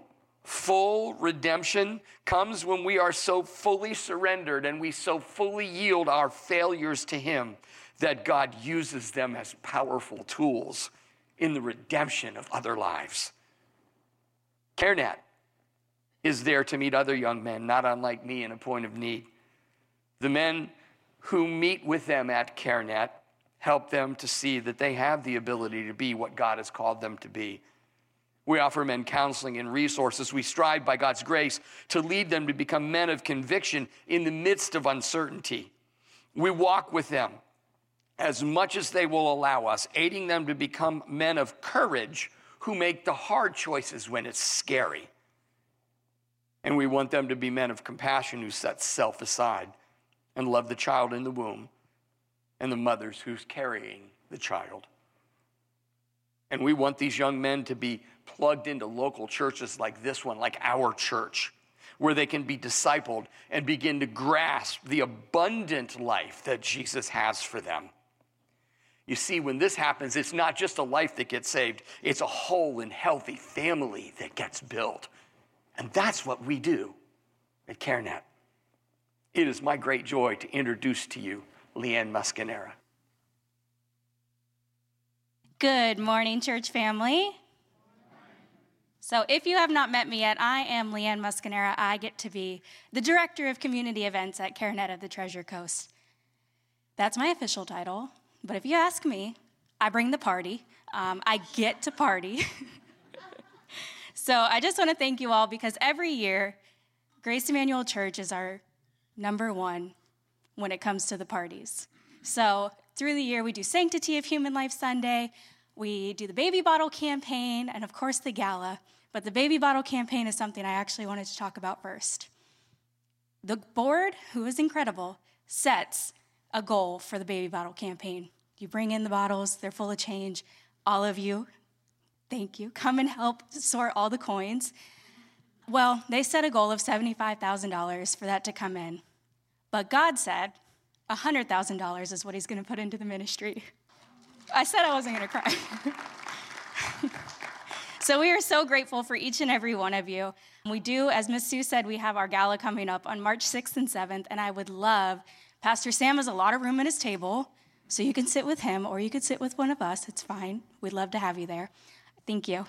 Full redemption comes when we are so fully surrendered and we so fully yield our failures to him that God uses them as powerful tools in the redemption of other lives. CareNet is there to meet other young men, not unlike me, in a point of need. The men who meet with them at CareNet help them to see that they have the ability to be what God has called them to be. We offer men counseling and resources. We strive by God's grace to lead them to become men of conviction in the midst of uncertainty. We walk with them as much as they will allow us, aiding them to become men of courage who make the hard choices when it's scary. And we want them to be men of compassion who set self aside and love the child in the womb and the mothers who's carrying the child. And we want these young men to be plugged into local churches like this one, like our church, where they can be discipled and begin to grasp the abundant life that Jesus has for them. You see, when this happens, it's not just a life that gets saved, it's a whole and healthy family that gets built. And that's what we do at CareNet. It is my great joy to introduce to you Leanne Muscanera. Good morning, church family. So if you have not met me yet, I am Leanne Muscanera. I get to be the Director of Community Events at CareNet of the Treasure Coast. That's my official title, but if you ask me, I bring the party. Um, I get to party. So I just want to thank you all because every year, Grace Emmanuel Church is our number one when it comes to the parties. So through the year, we do Sanctity of Human Life Sunday, we do the baby bottle campaign, and of course the gala. But the baby bottle campaign is something I actually wanted to talk about first. The board, who is incredible, sets a goal for the baby bottle campaign. You bring in the bottles, they're full of change. All of you, thank you, come and help sort all the coins. Well, they set a goal of seventy-five thousand dollars for that to come in. But God said one hundred thousand dollars is what he's going to put into the ministry. I said I wasn't going to cry. So we are so grateful for each and every one of you. We do, as Miz Sue said, we have our gala coming up on March sixth and seventh, and I would love, Pastor Sam has a lot of room at his table, so you can sit with him or you could sit with one of us. It's fine. We'd love to have you there. Thank you.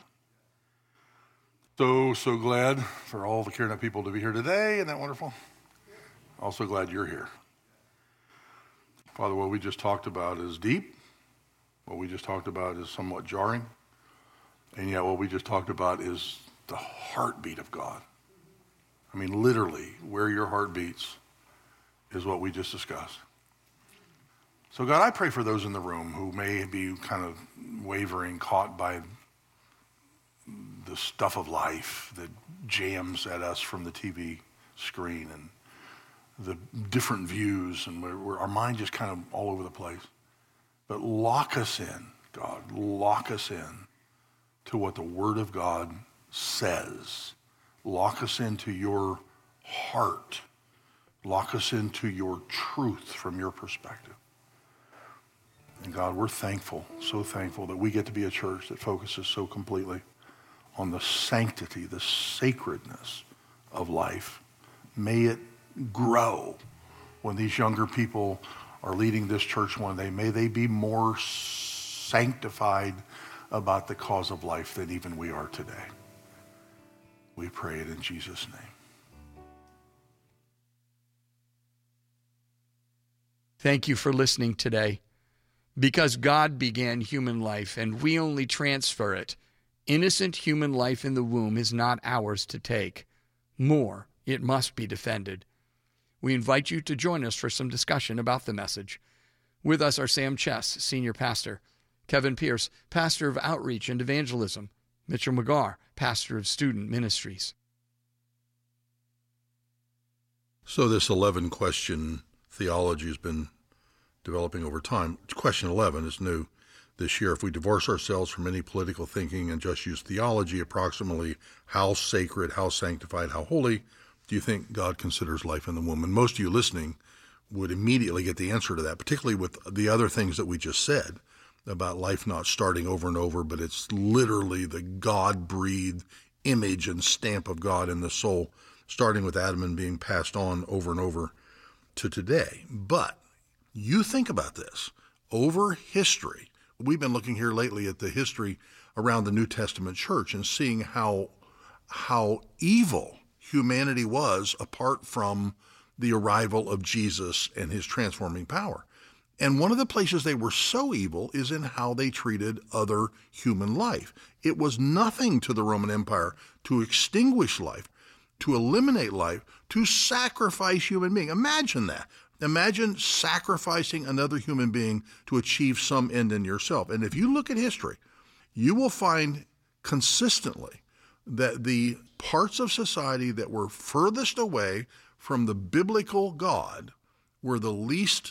So, so glad for all the CareNet people to be here today. Isn't that wonderful? Also glad you're here. Father, what we just talked about is deep. What we just talked about is somewhat jarring. And yet what we just talked about is the heartbeat of God. I mean, literally, where your heart beats is what we just discussed. So God, I pray for those in the room who may be kind of wavering, caught by the stuff of life that jams at us from the T V screen and the different views, and we're, we're, our mind just kind of all over the place. But lock us in, God, lock us in to what the Word of God says. Lock us into your heart. Lock us into your truth from your perspective. And God, we're thankful, so thankful that we get to be a church that focuses so completely on the sanctity, the sacredness of life. May it grow when these younger people are leading this church one day. May they be more sanctified about the cause of life than even we are today. We pray it in Jesus' name. Thank you for listening today. Because God began human life and we only transfer it, innocent human life in the womb is not ours to take. More, it must be defended. We invite you to join us for some discussion about the message. With us are Sam Chess, Senior Pastor, Kevin Pierce, Pastor of Outreach and Evangelism, Mitchell McGarr, Pastor of Student Ministries. So this eleven-question theology has been developing over time. Question eleven is new this year. If we divorce ourselves from any political thinking and just use theology, approximately how sacred, how sanctified, how holy do you think God considers life in the womb? And most of you listening would immediately get the answer to that, particularly with the other things that we just said about life not starting over and over, but it's literally the God-breathed, image and stamp of God in the soul, starting with Adam and being passed on over and over to today. But you think about this. Over history, we've been looking here lately at the history around the New Testament church and seeing how how evil humanity was apart from the arrival of Jesus and his transforming power. And one of the places they were so evil is in how they treated other human life. It was nothing to the Roman Empire to extinguish life, to eliminate life, to sacrifice human being. Imagine that. Imagine sacrificing another human being to achieve some end in yourself. And if you look at history, you will find consistently that the parts of society that were furthest away from the biblical God were the least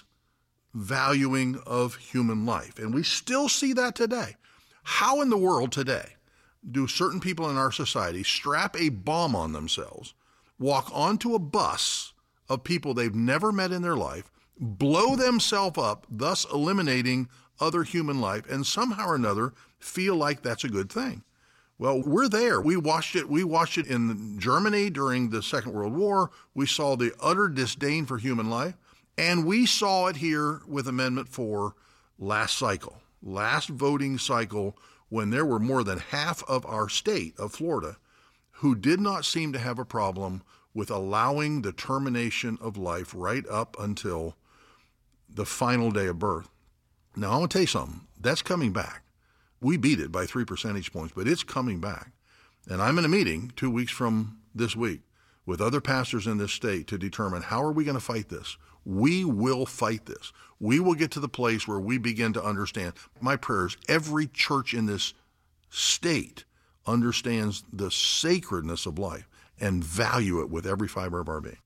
valuing of human life. And we still see that today. How in the world today do certain people in our society strap a bomb on themselves, walk onto a bus of people they've never met in their life, blow themselves up, thus eliminating other human life, and somehow or another feel like that's a good thing? Well, we're there. We watched it. We watched it in Germany during the Second World War. We saw the utter disdain for human life. And we saw it here with Amendment four last cycle, last voting cycle, when there were more than half of our state of Florida who did not seem to have a problem with allowing the termination of life right up until the final day of birth. Now, I want to tell you something. That's coming back. We beat it by three percentage points, but it's coming back. And I'm in a meeting two weeks from this week with other pastors in this state to determine how are we going to fight this. We will fight this. We will get to the place where we begin to understand. My prayer is every church in this state understands the sacredness of life and value it with every fiber of our being.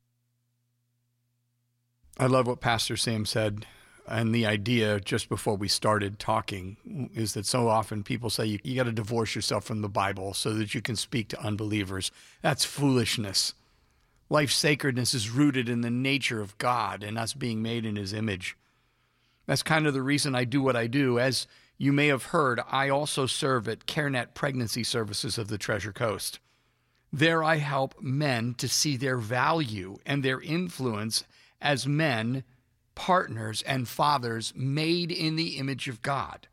I love what Pastor Sam said. And the idea just before we started talking is that so often people say you, you got to divorce yourself from the Bible so that you can speak to unbelievers. That's foolishness. Life's sacredness is rooted in the nature of God and us being made in his image. That's kind of the reason I do what I do. As you may have heard, I also serve at CareNet Pregnancy Services of the Treasure Coast. There I help men to see their value and their influence as men, partners, and fathers made in the image of God.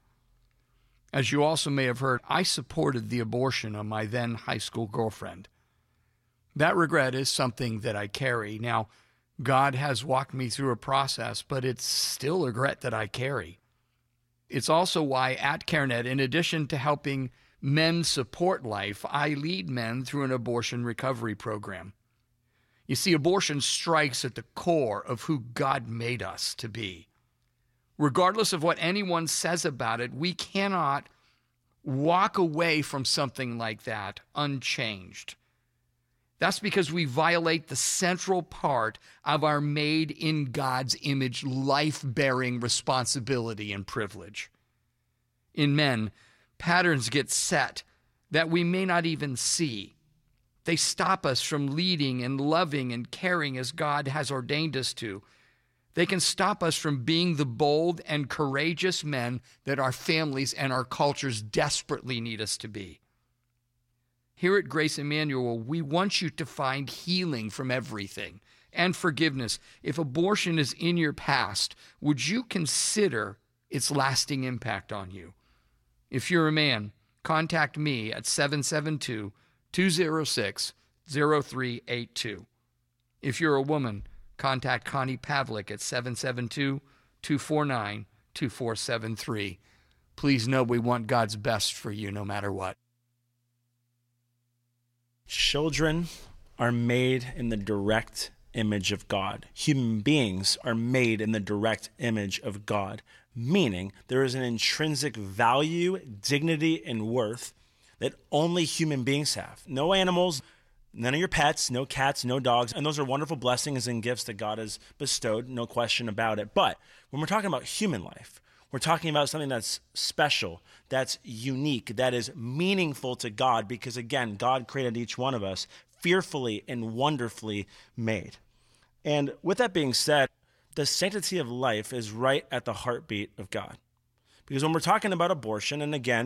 As you also may have heard, I supported the abortion of my then high school girlfriend. That regret is something that I carry. Now, God has walked me through a process, but it's still a regret that I carry. It's also why at CareNet, in addition to helping men support life, I lead men through an abortion recovery program. You see, abortion strikes at the core of who God made us to be. Regardless of what anyone says about it, we cannot walk away from something like that unchanged. That's because we violate the central part of our made in God's image, life-bearing responsibility and privilege. In men, patterns get set that we may not even see. They stop us from leading and loving and caring as God has ordained us to. They can stop us from being the bold and courageous men that our families and our cultures desperately need us to be. Here at Grace Emmanuel, we want you to find healing from everything and forgiveness. If abortion is in your past, would you consider its lasting impact on you? If you're a man, contact me at seven seven two, two zero six, zero three eight two. If you're a woman, contact Connie Pavlik at seven seven two, two four nine, two four seven three. Please know we want God's best for you no matter what. Children are made in the direct image of God. Human beings are made in the direct image of God, meaning there is an intrinsic value, dignity, and worth that only human beings have. No animals, none of your pets, no cats, no dogs. And those are wonderful blessings and gifts that God has bestowed, no question about it. But when we're talking about human life, we're talking about something that's special, that's unique, that is meaningful to God, because again, God created each one of us fearfully and wonderfully made. And with that being said, the sanctity of life is right at the heartbeat of God. Because when we're talking about abortion, and again,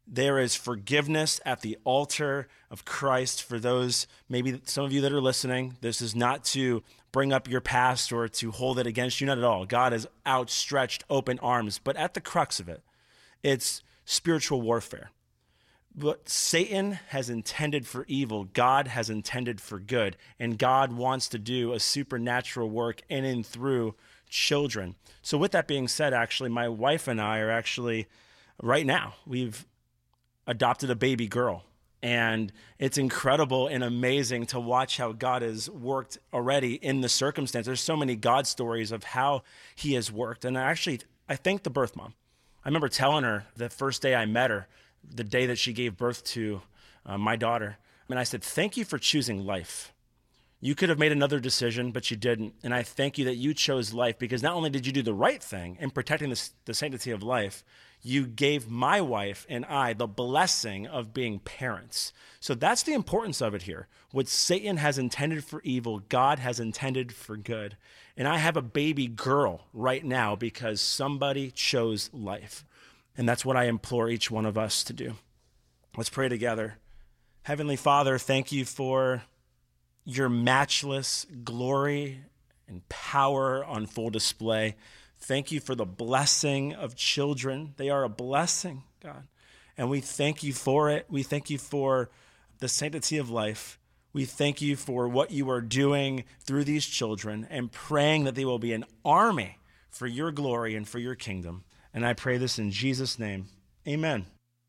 There is forgiveness at the altar of Christ for those, maybe some of you that are listening. This is not to bring up your past or to hold it against you, not at all. God has outstretched open arms, but at the crux of it, it's spiritual warfare. What Satan has intended for evil, God has intended for good, and God wants to do a supernatural work in and through children. So with that being said, actually, my wife and I are actually, right now, we've adopted a baby girl. And it's incredible and amazing to watch how God has worked already in the circumstance. There's so many God stories of how he has worked. And actually, I thank the birth mom. I remember telling her the first day I met her, the day that she gave birth to uh, my daughter. And I said, thank you for choosing life. You could have made another decision, but you didn't. And I thank you that you chose life, because not only did you do the right thing in protecting the, the sanctity of life, you gave my wife and I the blessing of being parents. So that's the importance of it here. What Satan has intended for evil, God has intended for good. And I have a baby girl right now because somebody chose life. And that's what I implore each one of us to do. Let's pray together. Heavenly Father, thank you for your matchless glory and power on full display. Thank you for the blessing of children. They are a blessing, God. And we thank you for it. We thank you for the sanctity of life. We thank you for what you are doing through these children, and praying that they will be an army for your glory and for your kingdom. And I pray this in Jesus' name. Amen.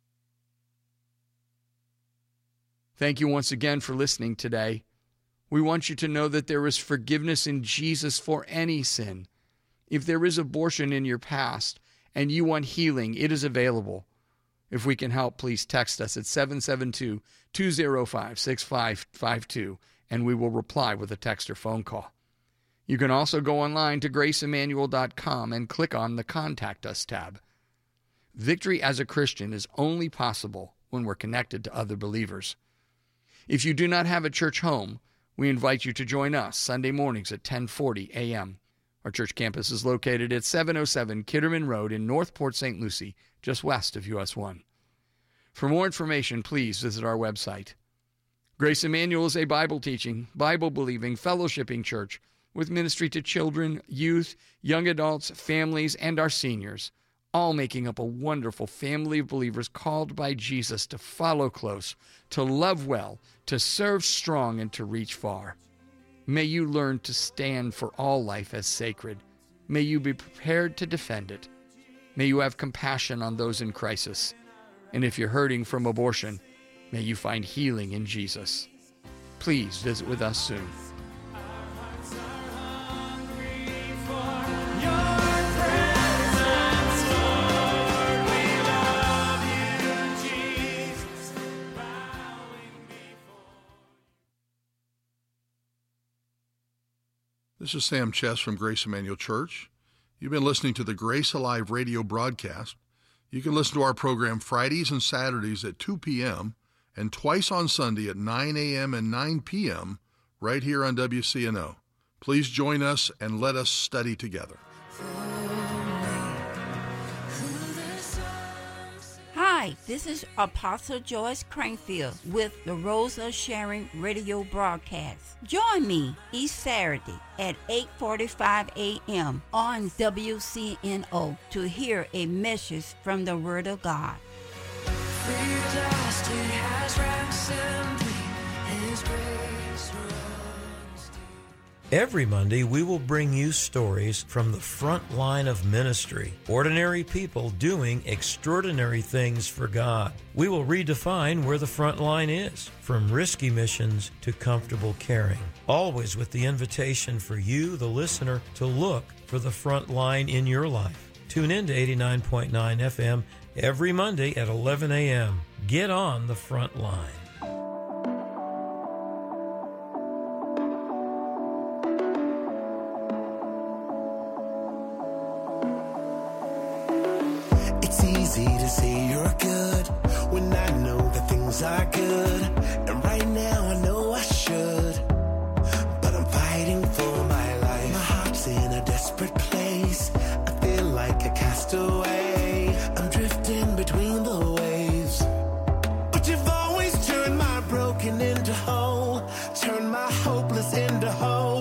Thank you once again for listening today. We want you to know that there is forgiveness in Jesus for any sin. If there is abortion in your past and you want healing, it is available. If we can help, please text us at seven seven two, two zero five, six five five two, and we will reply with a text or phone call. You can also go online to grace emmanuel dot com and click on the Contact Us tab. Victory as a Christian is only possible when we're connected to other believers. If you do not have a church home, we invite you to join us Sunday mornings at ten forty a.m. Our church campus is located at seven oh seven Kitterman Road in North Port Saint Lucie, just west of U S one. For more information, please visit our website. Grace Emmanuel is a Bible-teaching, Bible-believing, fellowshipping church with ministry to children, youth, young adults, families, and our seniors, all making up a wonderful family of believers called by Jesus to follow close, to love well, to serve strong, and to reach far. May you learn to stand for all life as sacred. May you be prepared to defend it. May you have compassion on those in crisis. And if you're hurting from abortion, may you find healing in Jesus. Please visit with us soon. This is Sam Chess from Grace Emmanuel Church. You've been listening to the Grace Alive radio broadcast. You can listen to our program Fridays and Saturdays at two p.m. and twice on Sunday at nine a.m. and nine p.m. right here on W C N O. Please join us and let us study together. Hi, this is Apostle Joyce Crankfield with the Rose of Sharon radio broadcast. Join me each Saturday at eight forty-five a.m. on W C N O to hear a message from the Word of God. Every Monday, we will bring you stories from the front line of ministry, ordinary people doing extraordinary things for God. We will redefine where the front line is, from risky missions to comfortable caring, always with the invitation for you, the listener, to look for the front line in your life. Tune in to eighty-nine point nine F M every Monday at eleven a.m. Get on the front line. Easy to say you're good when I know that things are good, and right now I know I should, but I'm fighting for my life. My heart's in a desperate place. I feel like a castaway. I'm drifting between the waves. broken into whole, turn my hopeless into hope.